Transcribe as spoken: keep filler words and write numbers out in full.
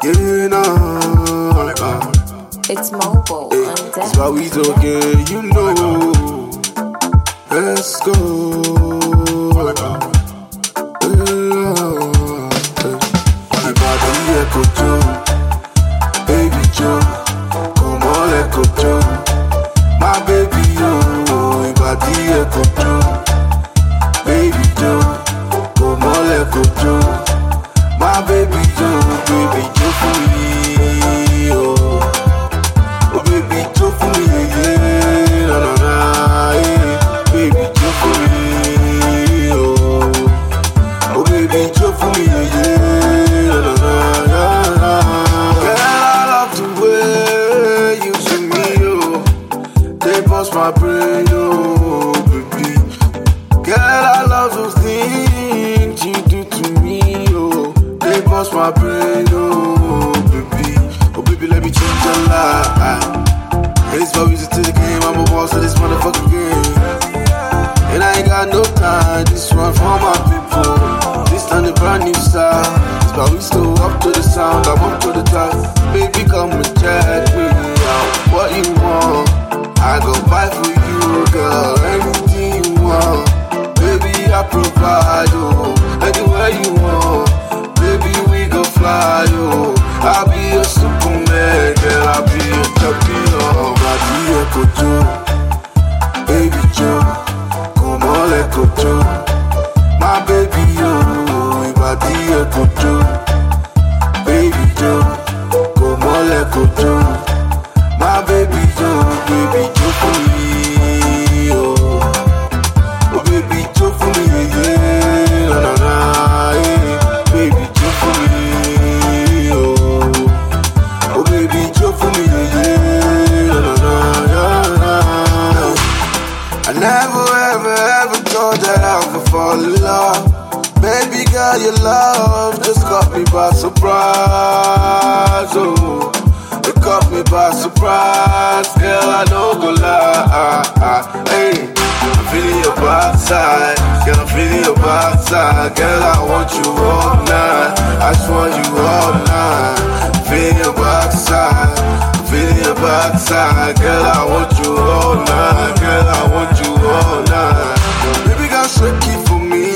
Yeah, nah, uh, It's mobile hey, on deck. that's why we talking, you know. Let's go. Ìbàdí ẹ̀kọ́ jó, baby jó, kò mọ́lẹ̀ kò jó, my baby yo. Ìbàdí ẹ̀kọ́ jó, baby jó, kò mọ́lẹ̀ kò jó, my baby yo. Baby jó fún mi o, oh baby jó fún mi yeah, na na na yeah. Baby jó fún mi o, oh baby jó fún mi yeah. My brain, oh baby. Girl, I love those things you do to me, oh. They bust my brain, oh baby. Oh baby, let me change your life. It's my music to the game, I'm a boss of this motherfucking game. And I ain't got no time, this one for my people. This time the brand new style. It's why we still up to the sound, I'm up to the top. Baby, come and check me out. What you want? I go buy for you, girl, anything you want. Baby, I provide, oh, anywhere you want. Baby, we go fly, oh. I'll be a superman, girl, I'll be a champion. Body Echo Joe, baby Joe, come on, Echo Joe. My baby, oh, body Echo Joe, baby Joe, come on, Echo Joe. My baby Joe, baby Joe for me, oh, oh baby Joe for me, yeah, na na na, yeah. Baby Joe for me, oh, oh baby Joe for me, yeah, na na na, na. I never ever ever thought that I would fall in love. Baby girl, your love just caught me by surprise, oh. It caught me by surprise, girl, I don't go lie. Hey, I'm feeling your backside, girl, I'm feeling your backside. Girl, I want you all night, I just want you all night. Feeling your backside, feeling your backside. Girl, I want you all night, girl, I want you all night. Baby, got shaky for me.